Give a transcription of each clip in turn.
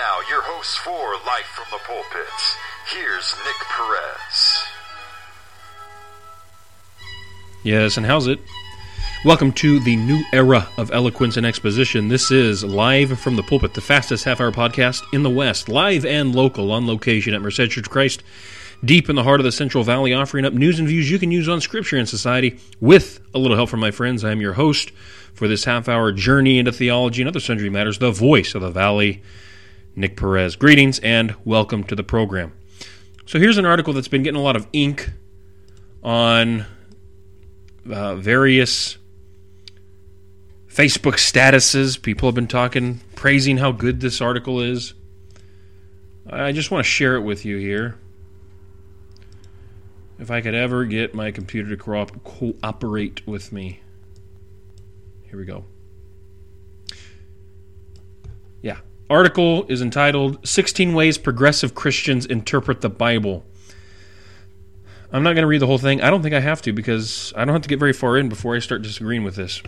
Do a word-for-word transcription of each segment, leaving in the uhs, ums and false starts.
now, your host for Life from the Pulpits. Here's Nick Perez. Yes, and how's it? Welcome to the new era of eloquence and exposition. This is Live from the Pulpit, the fastest half-hour podcast in the West, live and local, on location at Merced Church of Christ, deep in the heart of the Central Valley, offering up news and views you can use on Scripture and society with a little help from my friends. I am your host for this half-hour journey into theology and other sundry matters, the voice of the Valley, Nick Perez. Greetings and welcome to the program. So here's an article that's been getting a lot of ink on uh, various Facebook statuses. People have been talking, praising how good this article is. I just want to share it with you here. If I could ever get my computer to co- cooperate with me. Here we go. Yeah. Article is entitled, sixteen Ways Progressive Christians Interpret the Bible. I'm not going to read the whole thing. I don't think I have to, because I don't have to get very far in before I start disagreeing with this.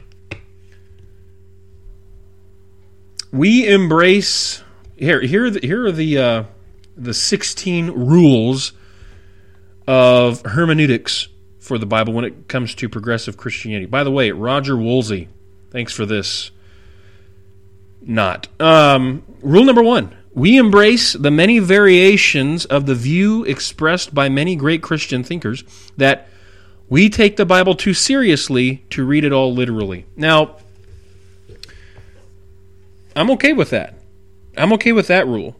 We embrace... Here, here are the, here are the, uh, the sixteen rules of hermeneutics for the Bible when it comes to progressive Christianity. By the way, Roger Woolsey, thanks for this. Not. Um, rule number one, we embrace the many variations of the view expressed by many great Christian thinkers that we take the Bible too seriously to read it all literally. Now, I'm okay with that. I'm okay with that rule.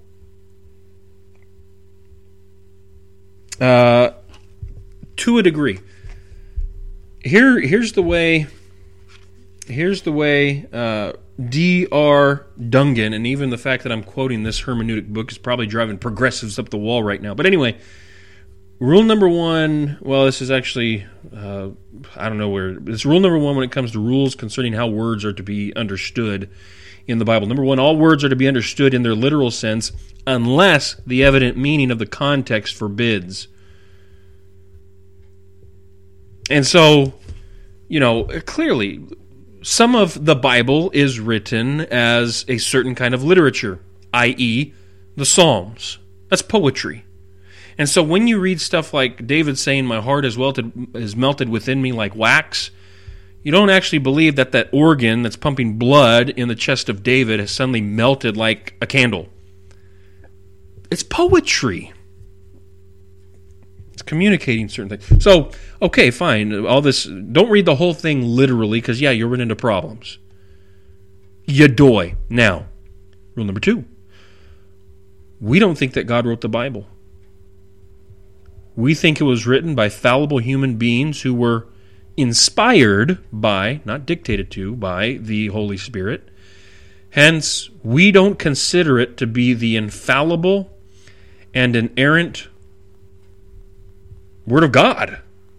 Uh, to a degree. Here, here's the way. Here's the way. Uh, D R Dungan, and even the fact that I'm quoting this hermeneutic book is probably driving progressives up the wall right now. But anyway, rule number one. Well, this is actually. Uh, I don't know where. It's rule number one when it comes to rules concerning how words are to be understood in the Bible. Number one, all words are to be understood in their literal sense unless the evident meaning of the context forbids. And so, you know, clearly, some of the Bible is written as a certain kind of literature, that is the Psalms. That's poetry. And so when you read stuff like David saying, my heart is melted, is melted within me like wax, you don't actually believe that that organ that's pumping blood in the chest of David has suddenly melted like a candle. It's poetry. It's communicating certain things. So, okay, fine. All this, don't read the whole thing literally, because, yeah, you'll run into problems. Yadoy. Now, rule number two. We don't think that God wrote the Bible. We think it was written by fallible human beings who were inspired by, not dictated to, by the Holy Spirit. Hence, we don't consider it to be the infallible and inerrant Word of God.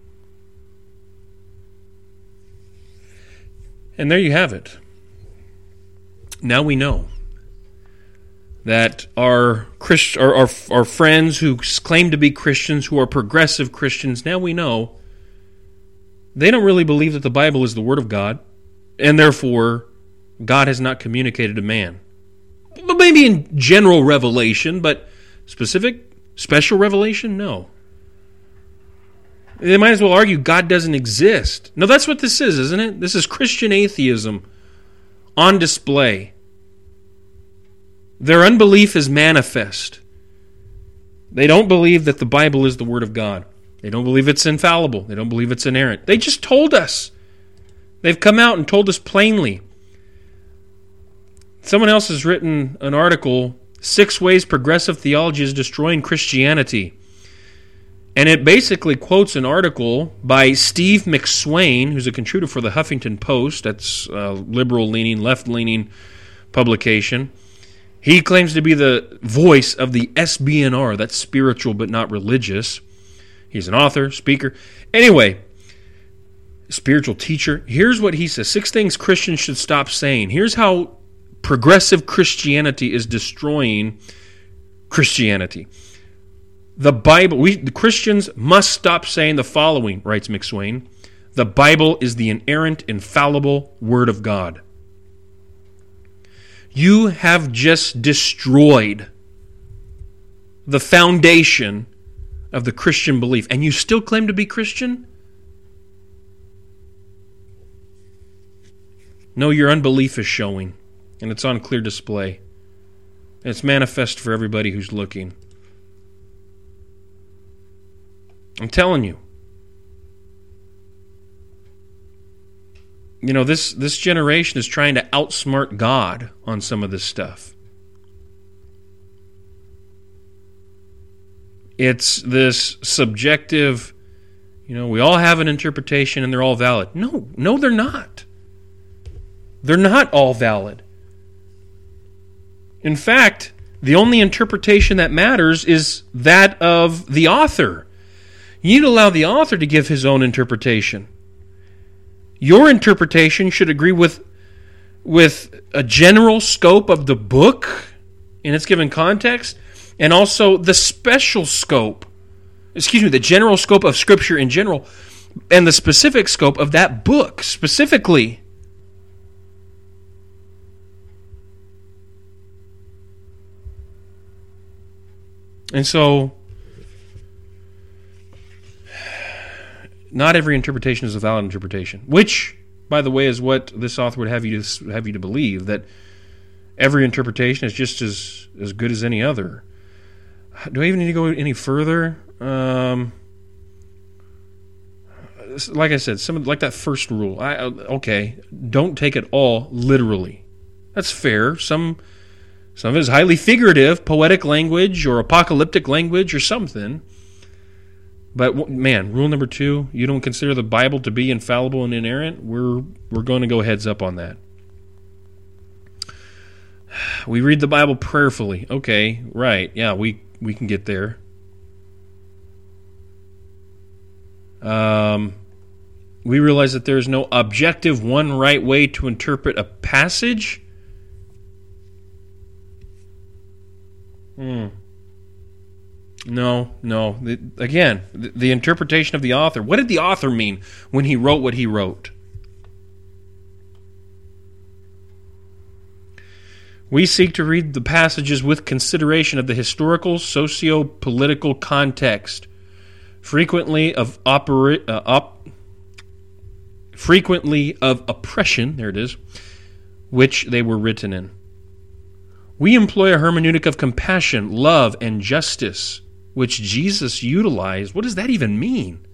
And there you have it. Now we know that our Christ, our, our, our friends who claim to be Christians, who are progressive Christians, now we know they don't really believe that the Bible is the Word of God, and therefore God has not communicated to man. But maybe in general revelation, but specific, special revelation, no. They might as well argue God doesn't exist. No, that's what this is, isn't it? This is Christian atheism on display. Their unbelief is manifest. They don't believe that the Bible is the Word of God. They don't believe it's infallible. They don't believe it's inerrant. They just told us. They've come out and told us plainly. Someone else has written an article, Six Ways Progressive Theology is Destroying Christianity. And it basically quotes an article by Steve McSwain, who's a contributor for the Huffington Post. That's a liberal-leaning, left-leaning publication. He claims to be the voice of the S B N R, that's spiritual but not religious. He's an author, speaker. Anyway, spiritual teacher. Here's what he says. Six things Christians should stop saying. Here's how progressive Christianity is destroying Christianity. The Bible, we the Christians must stop saying the following, writes McSwain. The Bible is the inerrant, infallible Word of God. You have just destroyed the foundation of the Christian belief, and you still claim to be Christian? No, your unbelief is showing, and it's on clear display. And it's manifest for everybody who's looking. I'm telling you. You know, this, this generation is trying to outsmart God on some of this stuff. It's this subjective, you know, we all have an interpretation and they're all valid. No, no, they're not. They're not all valid. In fact, the only interpretation that matters is that of the author. You need to allow the author to give his own interpretation. Your interpretation should agree with, with a general scope of the book in its given context, and also the special scope, excuse me, the general scope of Scripture in general, and the specific scope of that book specifically. And so, not every interpretation is a valid interpretation, which, by the way, is what this author would have you to, have you to believe, that every interpretation is just as, as good as any other. Do I even need to go any further? Um, like I said, some like that first rule. I okay, don't take it all literally. That's fair. Some some of it is highly figurative, poetic language or apocalyptic language or something. But man, rule number two: you don't consider the Bible to be infallible and inerrant. We're we're going to go heads up on that. We read the Bible prayerfully. Okay, right? Yeah, we. We can get there. Um, we realize that there is no objective one right way to interpret a passage. Hmm. No, no. The, again, the, the interpretation of the author. What did the author mean when he wrote what he wrote? We seek to read the passages with consideration of the historical, socio-political context, frequently of opera, uh, op, frequently of oppression, there it is, which they were written in. We employ a hermeneutic of compassion, love, and justice, which Jesus utilized. What does that even mean?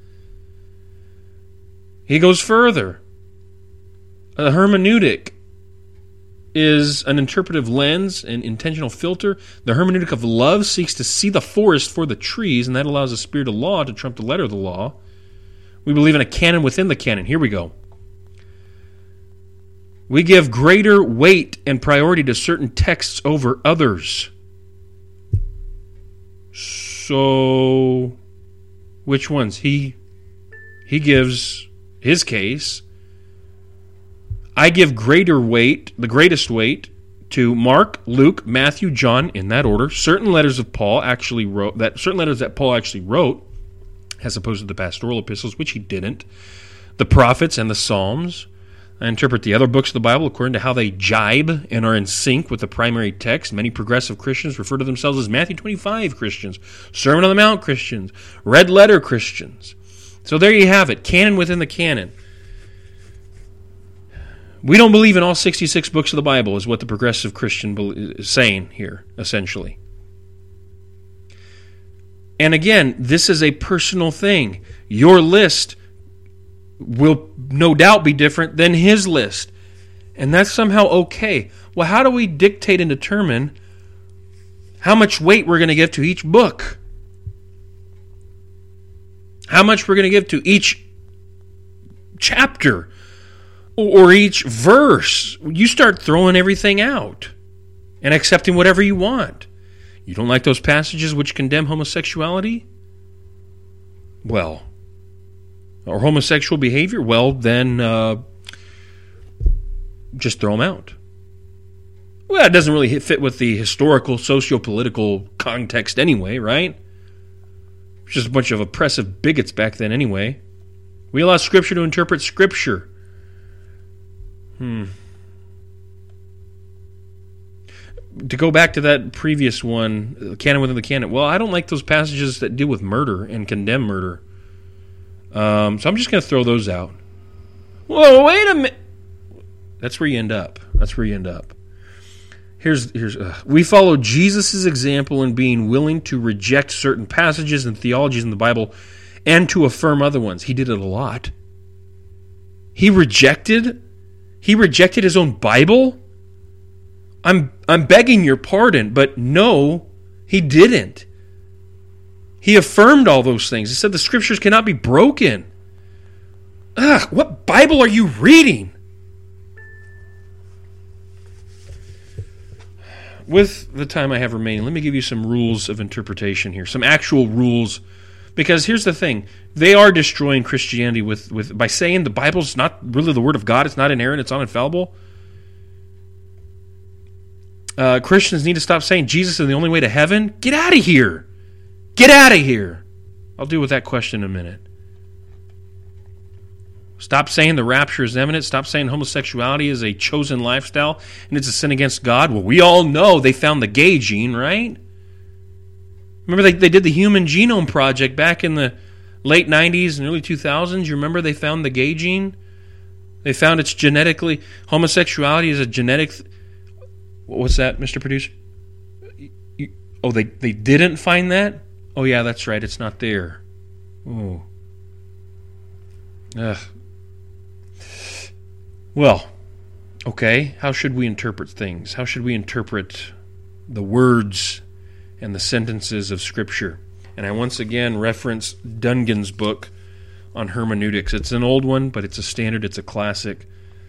He goes further. A hermeneutic is an interpretive lens, an intentional filter. The hermeneutic of love seeks to see the forest for the trees, and that allows the spirit of law to trump the letter of the law. We believe in a canon within the canon. Here we go. We give greater weight and priority to certain texts over others. So, which ones? He, he gives his case. I give greater weight, the greatest weight, to Mark, Luke, Matthew, John, in that order. Certain letters of Paul actually wrote, that certain letters that Paul actually wrote, as opposed to the pastoral epistles, which he didn't. The prophets and the Psalms. I interpret the other books of the Bible according to how they jibe and are in sync with the primary text. Many progressive Christians refer to themselves as Matthew twenty-five Christians, Sermon on the Mount Christians, Red Letter Christians. So there you have it, canon within the canon. We don't believe in all sixty-six books of the Bible, is what the progressive Christian is saying here, essentially. And again, this is a personal thing. Your list will no doubt be different than his list. And that's somehow okay. Well, how do we dictate and determine how much weight we're going to give to each book? How much we're going to give to each chapter? Or each verse? You start throwing everything out and accepting whatever you want. You don't like those passages which condemn homosexuality? Well, or homosexual behavior? Well, then uh, just throw them out. Well, it doesn't really fit with the historical, socio-political context anyway, right? It's just a bunch of oppressive bigots back then anyway. We allow Scripture to interpret Scripture. Hmm. to go back to that previous one, the canon within the canon, well, I don't like those passages that deal with murder and condemn murder. Um, so I'm just going to throw those out. Whoa, wait a minute. That's where you end up. That's where you end up. Here's here's uh, we follow Jesus' example in being willing to reject certain passages and theologies in the Bible and to affirm other ones. He did it a lot. He rejected he rejected his own Bible? I'm I'm begging your pardon, but no, he didn't. He affirmed all those things. He said the scriptures cannot be broken. Ugh, what Bible are you reading? With the time I have remaining, let me give you some rules of interpretation here, some actual rules, because here's the thing. They are destroying Christianity with, with by saying the Bible's not really the Word of God, it's not inerrant, it's not infallible. Uh, Christians need to stop saying Jesus is the only way to heaven. Get out of here. Get out of here. I'll deal with that question in a minute. Stop saying the rapture is imminent. Stop saying homosexuality is a chosen lifestyle and it's a sin against God. Well, we all know they found the gay gene, right? Remember they, they did the Human Genome Project back in the late nineties and early two thousands. You remember they found the gay gene? They found it's genetically, homosexuality is a genetic... What's that, Mister Producer? You, oh, they, they didn't find that? Oh, yeah, that's right. It's not there. Oh. Ugh. Well, okay, how should we interpret things? How should we interpret the words and the sentences of Scripture? And I once again reference Dungan's book on hermeneutics. It's an old one, but it's a standard, it's a classic.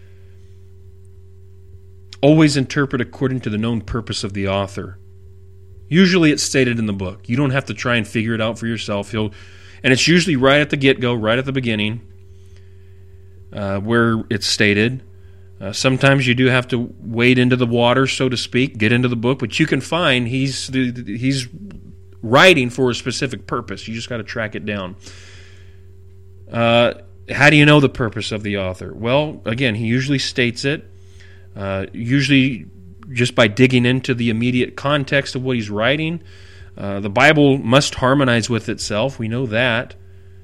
Always interpret according to the known purpose of the author. Usually it's stated in the book. You don't have to try and figure it out for yourself. He'll, and it's usually right at the get-go, right at the beginning. Uh, where it's stated. Uh, sometimes you do have to wade into the water, so to speak, get into the book, but you can find he's he's writing for a specific purpose. You just got to track it down. Uh, how do you know the purpose of the author? Well, again, he usually states it, uh, usually just by digging into the immediate context of what he's writing. Uh, the Bible must harmonize with itself. We know that.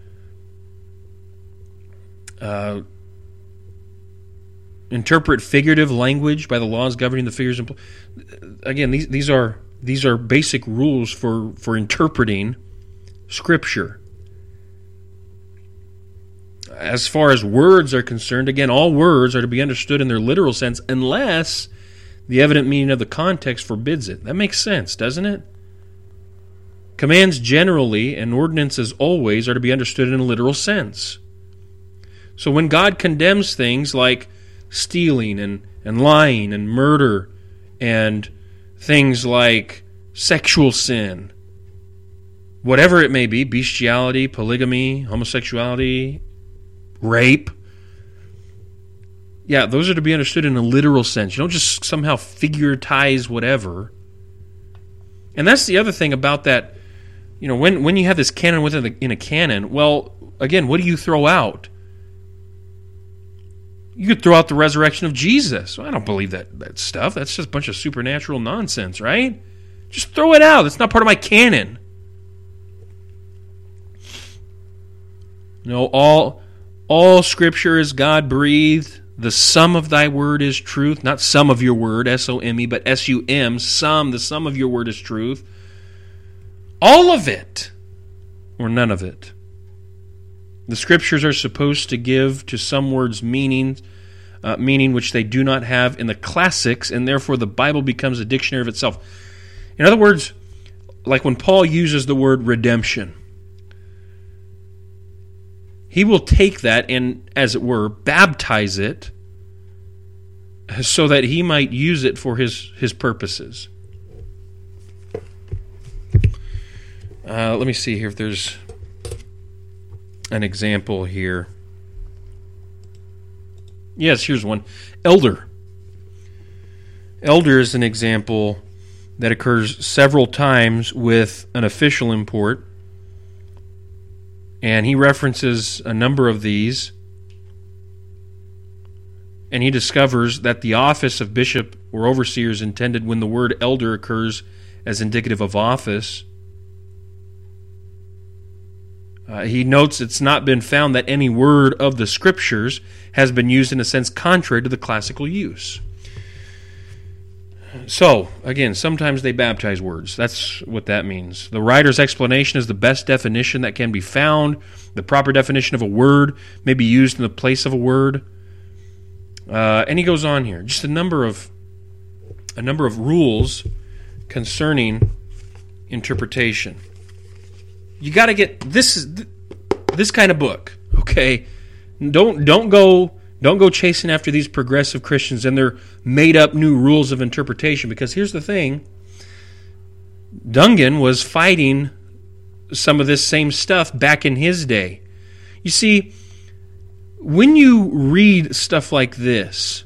Uh, interpret figurative language by the laws governing the figures. Impl- Again, these these are these are basic rules for, for interpreting Scripture. As far as words are concerned, again, all words are to be understood in their literal sense unless the evident meaning of the context forbids it. That makes sense, doesn't it? Commands generally and ordinances always are to be understood in a literal sense. So when God condemns things like stealing and, and lying and murder and things like sexual sin, whatever it may be, bestiality, polygamy, homosexuality, rape, yeah, those are to be understood in a literal sense. You don't just somehow figuratize whatever. And that's the other thing about that, you know, when, when you have this canon within a, in a canon, well, again, what do you throw out? You could throw out the resurrection of Jesus. Well, I don't believe that, that stuff. That's just a bunch of supernatural nonsense, right? Just throw it out. It's not part of my canon. No, all, all Scripture is God-breathed. The sum of thy word is truth. Not some of your word, S O M E, but S U M, sum. The sum of your word is truth. All of it, or none of it. The Scriptures are supposed to give to some words meaning, uh, meaning which they do not have in the classics, and therefore the Bible becomes a dictionary of itself. In other words, like when Paul uses the word redemption, he will take that and, as it were, baptize it so that he might use it for his, his purposes. Uh, let me see here if there's an example here. Yes, here's one. Elder. Elder is an example that occurs several times with an official import, and he references a number of these. and he discovers that the office of bishop or overseer is intended when the word elder occurs as indicative of office. Uh, he notes it's not been found that any word of the Scriptures has been used in a sense contrary to the classical use. So, again, sometimes they baptize words. That's what that means. The writer's explanation is the best definition that can be found. The proper definition of a word may be used in the place of a word. Uh, and he goes on here. Just a number of a number of rules concerning interpretation. You got to get this is this kind of book, okay? Don't don't go don't go chasing after these progressive Christians and their made up new rules of interpretation, because here's the thing. Dungan was fighting some of this same stuff back in his day. You see, when you read stuff like this,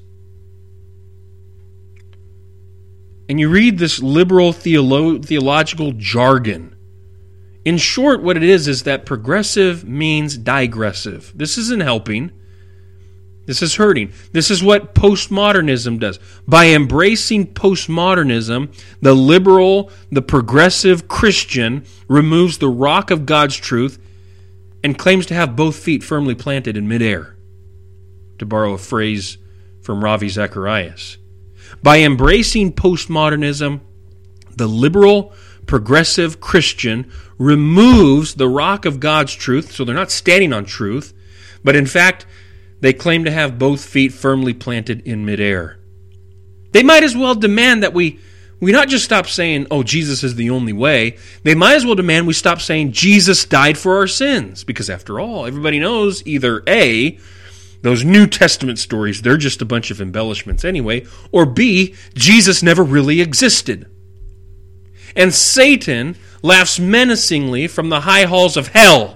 and you read this liberal theolo- theological jargon, in short, what it is is that progressive means digressive. This isn't helping. This is hurting. This is what postmodernism does. By embracing postmodernism, the liberal, the progressive Christian removes the rock of God's truth and claims to have both feet firmly planted in midair, to borrow a phrase from Ravi Zacharias. By embracing postmodernism, the liberal, progressive Christian removes the rock of God's truth, so they're not standing on truth, but in fact, they claim to have both feet firmly planted in midair. They might as well demand that we, we not just stop saying, oh, Jesus is the only way. They might as well demand we stop saying Jesus died for our sins, because after all, everybody knows either A, those New Testament stories, they're just a bunch of embellishments anyway, or B, Jesus never really existed. And Satan laughs menacingly from the high halls of hell.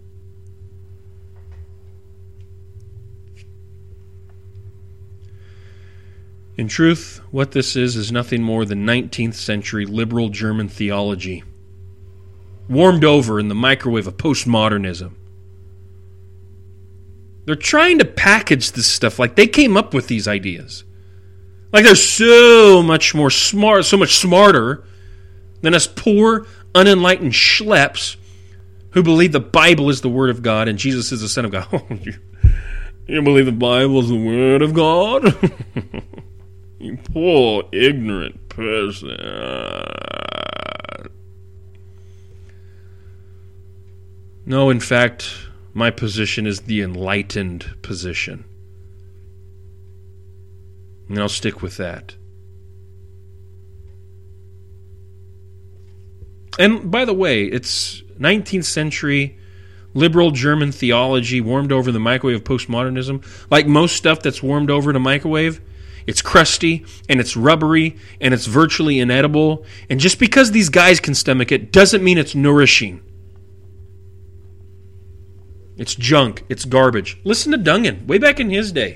In truth, what this is is nothing more than nineteenth century liberal German theology, warmed over in the microwave of postmodernism. They're trying to package this stuff like they came up with these ideas. Like they're so much more smart, so much smarter than us poor, unenlightened schleps who believe the Bible is the Word of God and Jesus is the Son of God. you, you believe the Bible is the Word of God? You poor, ignorant person. No, in fact, my position is the enlightened position. And I'll stick with that. And by the way, it's nineteenth century liberal German theology warmed over in the microwave of postmodernism. Like most stuff that's warmed over in a microwave, it's crusty, and it's rubbery, and it's virtually inedible. And just because these guys can stomach it doesn't mean it's nourishing. It's junk. It's garbage. Listen to Dungan, way back in his day.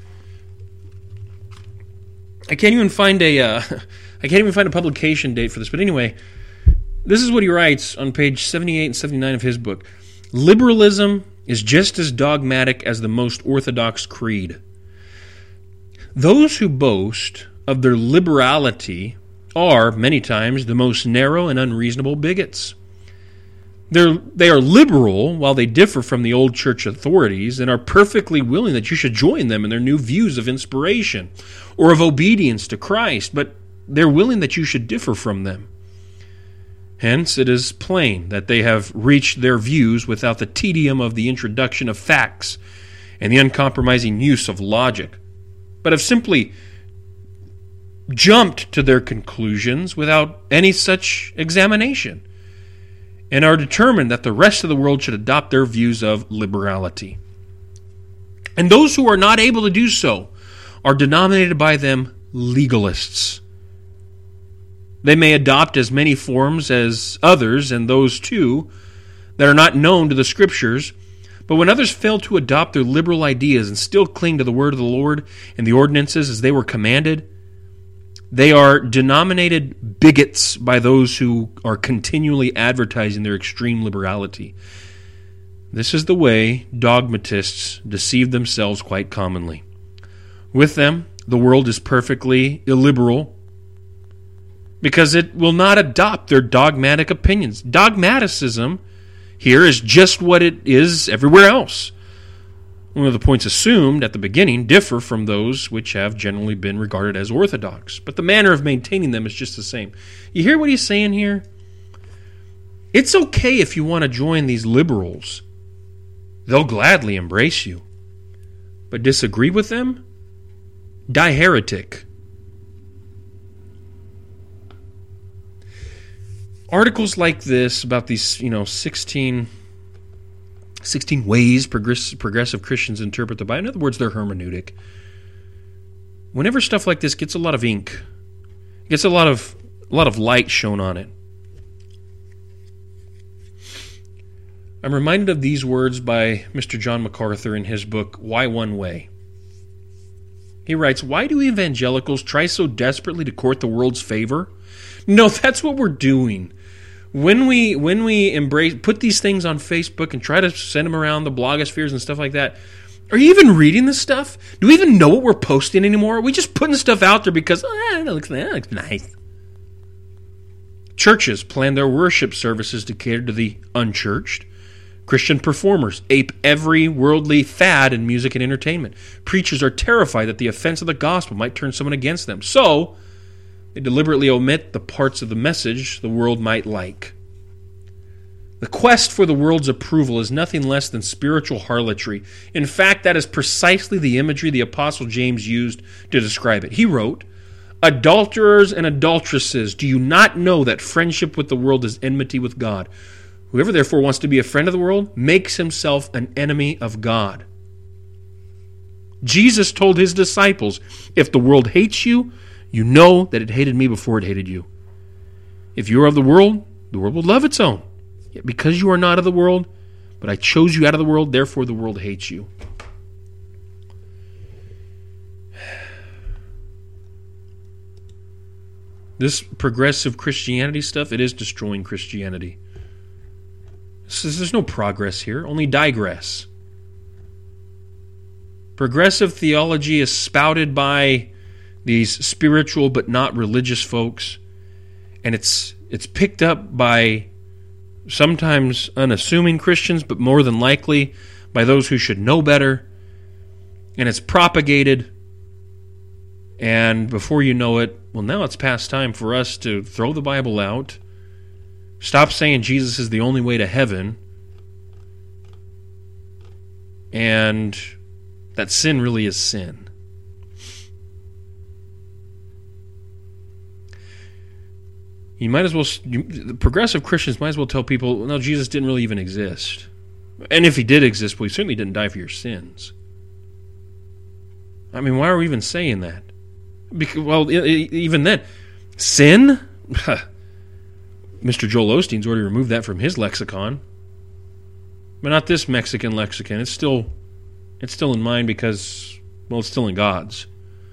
I can't even find a, uh, I can't even find a publication date for this. But anyway, this is what he writes on page seventy-eight and seventy-nine of his book. Liberalism is just as dogmatic as the most orthodox creed. Those who boast of their liberality are, many times, the most narrow and unreasonable bigots. They're, they are liberal while they differ from the old church authorities and are perfectly willing that you should join them in their new views of inspiration or of obedience to Christ, but they're willing that you should differ from them. Hence, it is plain that they have reached their views without the tedium of the introduction of facts and the uncompromising use of logic, but have simply jumped to their conclusions without any such examination, and are determined that the rest of the world should adopt their views of liberality. And those who are not able to do so are denominated by them legalists. They may adopt as many forms as others, and those too that are not known to the Scriptures. But when others fail to adopt their liberal ideas and still cling to the word of the Lord and the ordinances as they were commanded, they are denominated bigots by those who are continually advertising their extreme liberality. This is the way dogmatists deceive themselves quite commonly. With them, the world is perfectly illiberal because it will not adopt their dogmatic opinions. Dogmaticism here is just what it is everywhere else. One of the points assumed at the beginning differ from those which have generally been regarded as orthodox, but the manner of maintaining them is just the same. You hear what he's saying here? It's okay if you want to join these liberals. They'll gladly embrace you. But disagree with them? Die heretic. Articles like this about these, you know, sixteen, sixteen ways progress, progressive Christians interpret the Bible. In other words, their hermeneutic. Whenever stuff like this gets a lot of ink, gets a lot of a lot of light shown on it, I'm reminded of these words by Mister John MacArthur in his book, Why One Way? He writes, why do evangelicals try so desperately to court the world's favor? No, that's what we're doing. When we when we embrace, put these things on Facebook and try to send them around the blogospheres and stuff like that, are you even reading this stuff? Do we even know what we're posting anymore? Are we just putting stuff out there because, oh, that looks, that looks nice? Churches plan their worship services to cater to the unchurched. Christian performers ape every worldly fad in music and entertainment. Preachers are terrified that the offense of the gospel might turn someone against them. So, they deliberately omit the parts of the message the world might like. The quest for the world's approval is nothing less than spiritual harlotry. In fact, that is precisely the imagery the Apostle James used to describe it. He wrote, adulterers and adulteresses, do you not know that friendship with the world is enmity with God? Whoever therefore wants to be a friend of the world makes himself an enemy of God. Jesus told his disciples, if the world hates you, you know that it hated me before it hated you. If you are of the world, the world will love its own. Yet because you are not of the world, but I chose you out of the world, therefore the world hates you. This progressive Christianity stuff, it is destroying Christianity. There's no progress here, only digress. Progressive theology is spouted by these spiritual but not religious folks, and it's it's picked up by sometimes unassuming Christians, but more than likely by those who should know better, and it's propagated, and before you know it, well, now it's past time for us to throw the Bible out. Stop saying Jesus is the only way to heaven, and that sin really is sin. You might as well, you, the progressive Christians might as well tell people, no, Jesus didn't really even exist. And if he did exist, well, he certainly didn't die for your sins. I mean, why are we even saying that? Because, well, even then, sin? Mister Joel Osteen's already removed that from his lexicon. But not this Mexican lexicon. It's still it's still in mine because, well, it's still in God's.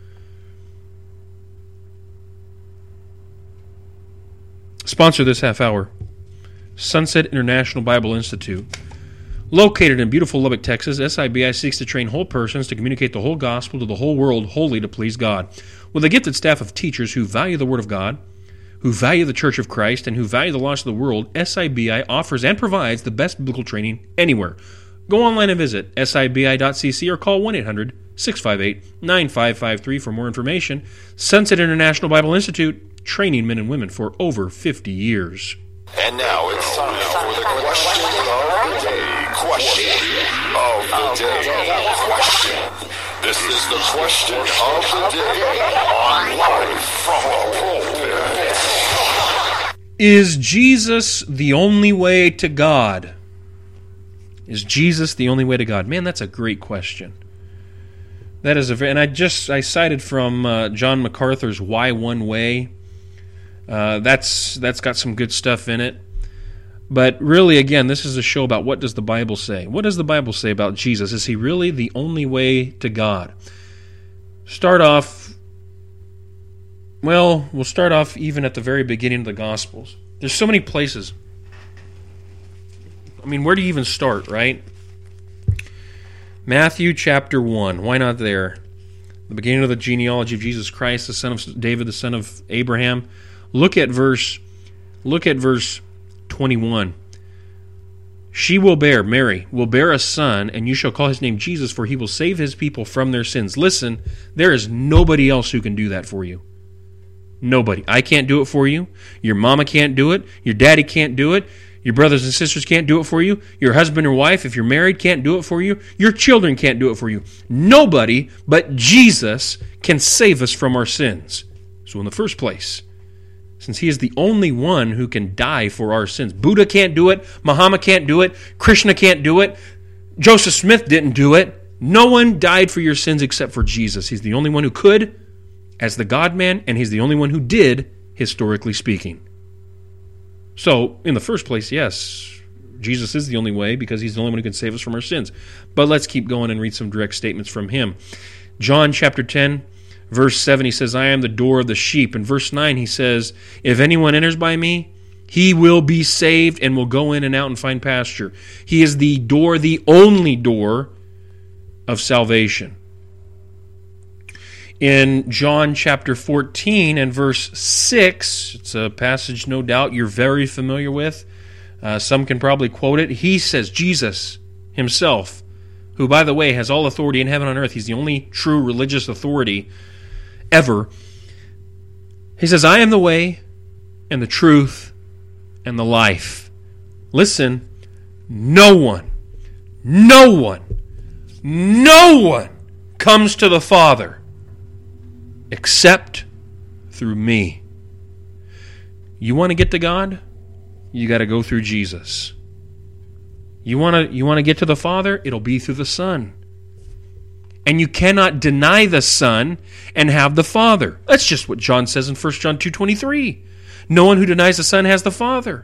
Sponsor this half hour. Sunset International Bible Institute. Located in beautiful Lubbock, Texas, S I B I seeks to train whole persons to communicate the whole gospel to the whole world wholly to please God. With a gifted staff of teachers who value the Word of God, who value the Church of Christ, and who value the lost of the world, S I B I offers and provides the best biblical training anywhere. Go online and visit S I B I dot C C or call one eight hundred, six five eight, nine five five three for more information. Sunset International Bible Institute, training men and women for over fifty years. And now it's time for the question of the day. Question of the day. Question. This is the question of the day on Live from the Pulpit. Is Jesus the only way to God? Is Jesus the only way to God? Man, that's a great question. That is a very, and I just I cited from uh, John MacArthur's Why One Way. Uh, that's that's got some good stuff in it. But really, again, this is a show about what does the Bible say? What does the Bible say about Jesus? Is he really the only way to God? Start off, well, we'll start off even at the very beginning of the Gospels. There's so many places. I mean, where do you even start, right? Matthew chapter one. Why not there? the beginning of the genealogy of Jesus Christ, the son of David, the son of Abraham. Look at verse, look at verse twenty-one. She will bear, Mary, will bear a son, and you shall call his name Jesus, for he will save his people from their sins. Listen, there is nobody else who can do that for you. Nobody. I can't do it for you. Your mama can't do it. Your daddy can't do it. Your brothers and sisters can't do it for you. Your husband or wife, if you're married, can't do it for you. Your children can't do it for you. Nobody but Jesus can save us from our sins. So in the first place, since he is the only one who can die for our sins, Buddha can't do it, Muhammad can't do it, Krishna can't do it, Joseph Smith didn't do it. No one died for your sins except for Jesus. He's the only one who could, as the God-man, and he's the only one who did, historically speaking. So, in the first place, yes, Jesus is the only way because he's the only one who can save us from our sins. But let's keep going and read some direct statements from him. John chapter ten, verse seven, he says, I am the door of the sheep. In verse nine, he says, if anyone enters by me, he will be saved and will go in and out and find pasture. He is the door, the only door of salvation. In John chapter fourteen and verse six, it's a passage no doubt you're very familiar with. Uh, some can probably quote it. He says, Jesus himself, who, by the way, has all authority in heaven and earth. He's the only true religious authority ever. He says, I am the way and the truth and the life. Listen, no one, no one, no one comes to the Father except through me. You want to get to God? You got to go through Jesus. You want to you want to get to the Father? It'll be through the Son. And you cannot deny the Son and have the Father. That's just what John says in First John two twenty-three. No one who denies the Son has the Father.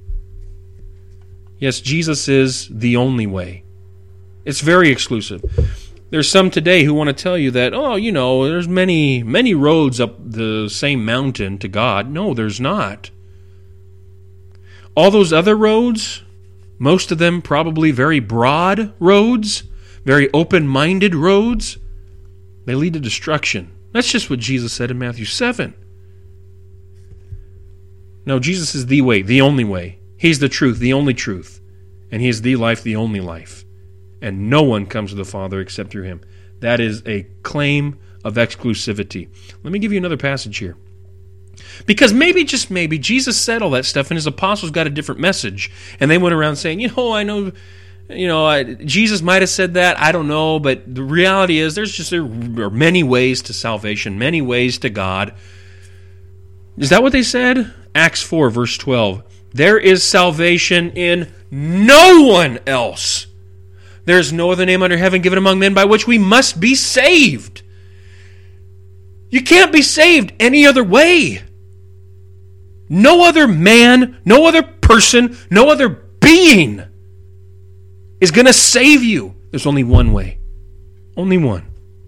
Yes, Jesus is the only way. It's very exclusive. There's some today who want to tell you that, oh, you know, there's many, many roads up the same mountain to God. No, there's not. All those other roads, most of them probably very broad roads, very open-minded roads, they lead to destruction. That's just what Jesus said in Matthew seven. No, Jesus is the way, the only way. He's the truth, the only truth. And he is the life, the only life. And no one comes to the Father except through him. That is a claim of exclusivity. Let me give you another passage here. Because maybe, just maybe, Jesus said all that stuff and his apostles got a different message. And they went around saying, you know, I know, you know, I, Jesus might have said that, I don't know. But the reality is there's just, there are many ways to salvation, many ways to God. Is that what they said? Acts four, verse twelve. There is salvation in no one else. There is no other name under heaven given among men by which we must be saved. You can't be saved any other way. No other man, no other person, no other being is going to save you. There's only one way. Only one.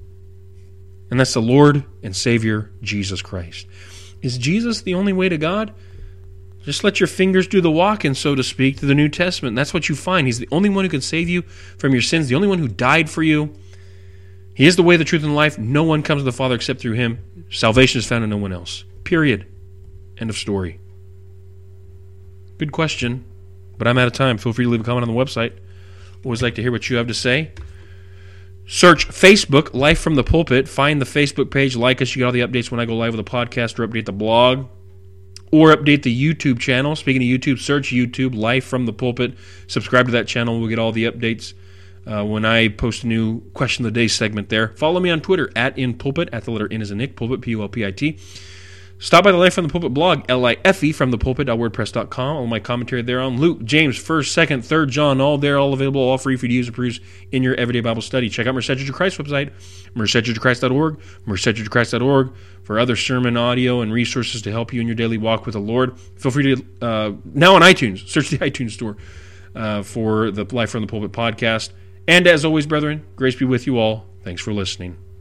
And that's the Lord and Savior, Jesus Christ. Is Jesus the only way to God? Just let your fingers do the walking, so to speak, to the New Testament. That's what you find. He's the only one who can save you from your sins, the only one who died for you. He is the way, the truth, and the life. No one comes to the Father except through him. Salvation is found in no one else. Period. End of story. Good question, but I'm out of time. Feel free to leave a comment on the website. Always like to hear what you have to say. Search Facebook, Life from the Pulpit. Find the Facebook page. Like us. You get all the updates when I go live with a podcast or update the blog. Or update the YouTube channel. Speaking of YouTube, search YouTube, Life from the Pulpit. Subscribe to that channel. We'll get all the updates uh, when I post a new Question of the Day segment there. Follow me on Twitter, at InPulpit, at the letter N as in Nick, Pulpit, P U L P I T. Stop by the Life from the Pulpit blog, L I F E, from the pulpit dot wordpress dot com. All my commentary there on Luke, James, first, second, third John, all there, all available, all free for you to use and peruse in your everyday Bible study. Check out Merced Church of Christ website, merced church of christ dot org, merced church of christ dot org, for other sermon audio and resources to help you in your daily walk with the Lord. Feel free to, uh, now on iTunes, search the iTunes store uh, for the Life from the Pulpit podcast. And as always, brethren, grace be with you all. Thanks for listening.